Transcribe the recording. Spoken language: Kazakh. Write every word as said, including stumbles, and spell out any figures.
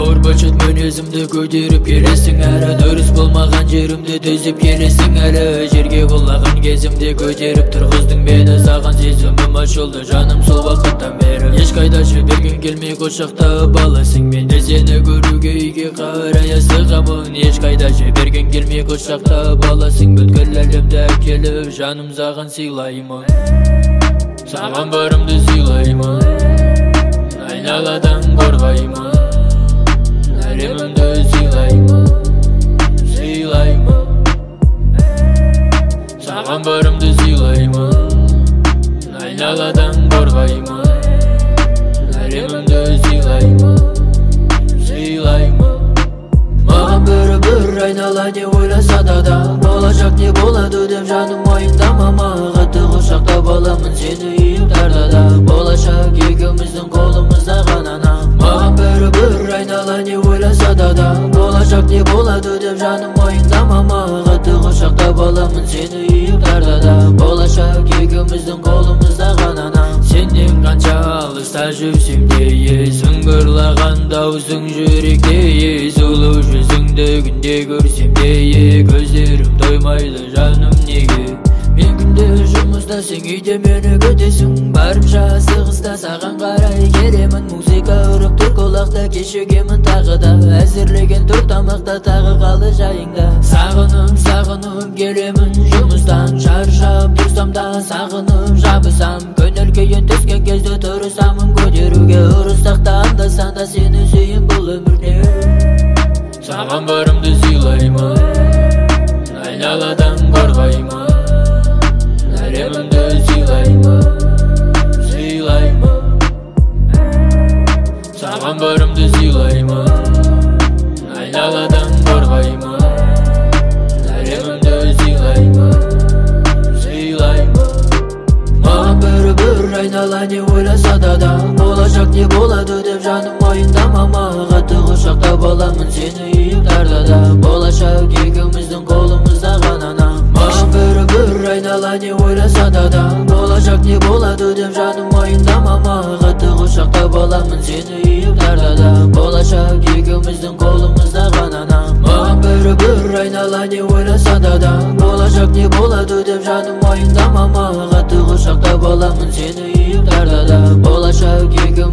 Ауыр бөлшет мінезімді көтеріп келесің әрі, дұрыс болмаған жерімді төзіп келесің әлі. Жерге құлаған кезімде көтеріп тұрғыздың мені, саған сезімім ашылды жаным сол уақыттан бері. Ешқайда жіберген келмей құшақтап аласың, мен де сені көруге үйге қарай асығамын. Ешқайда жіберген келмей құшақтап аласың, бүткіл әлемді әкеліп жаным саған сыйлаймын. Саған барымды сыйлаймын, айналадан қорғаймын, әлемімді сыйлаймын, сыйлаймын. Саған барымды сыйлаймын, айналадан қорғаймын, әлемімді сыйлаймын, сыйлаймын. Маған бір-бір айнала не ойласа да, болашақ не болады деп жаным мойындамама. Қатты құшақтап аламын сені ұйықтарда да, болашақ екеуміздің қолымызда ғана. Маған бір-бір айнала не ойласа да, болашақ не болады деп жаным мойындамама. Қатты құшақтап аламын сені ұйықтарда да, болашақ екеуміздің қолымызда ғана. Сенен қанша алыста жүрсем де, сыңғырлаған даусың жүректе, сұлу жүзіңді күнде көрсем де, көздерім тоймайды жаным неге. Мен күнде жұмыста, сен үйде мені күтесің, барымша асығыста саған қарай келемін. Музыка ұрып тұр құлақта, кешігемін тағы да, әзірлеген тұр тамақта, тағы қалды жайыңда. Сағынып, сағынып келемін жұмыстан, шаршап тұрсам да сағынып жабысам. Көңіл күйін түскен кезде тұрысамын көтеруге, ұрысақ та анда-санда сені сүйін бұл өмірде. Саған барымды сыйлаймын, айналадан қорғаймын, әлемімді сыйлаймын, сыйлаймын. Саған барымды сыйлаймын, айналадан қорғаймын, әлемімді сыйлаймын, сыйлаймын. Маған бір-бір айнала не ойласа да, болашақ не болады деп жаным мойындамама. Қатты құшақтап аламын сені ұйықтарда да, болашақ екеуміздің қолымызда ғана. Маған бір-бір айнала не ойласа да, болашақ не болады деп жаным мойындамама. Қатты құшақтап аламын сені ұйықтарда да, болашақ екеуміздің қолымызда ғана. Маған бір-бір айнала не ойласа да, болашақ не болады деп жаным мойындамама. Қатты құшақтап аламын сені ұйықтарда да, болашақ екеуміздің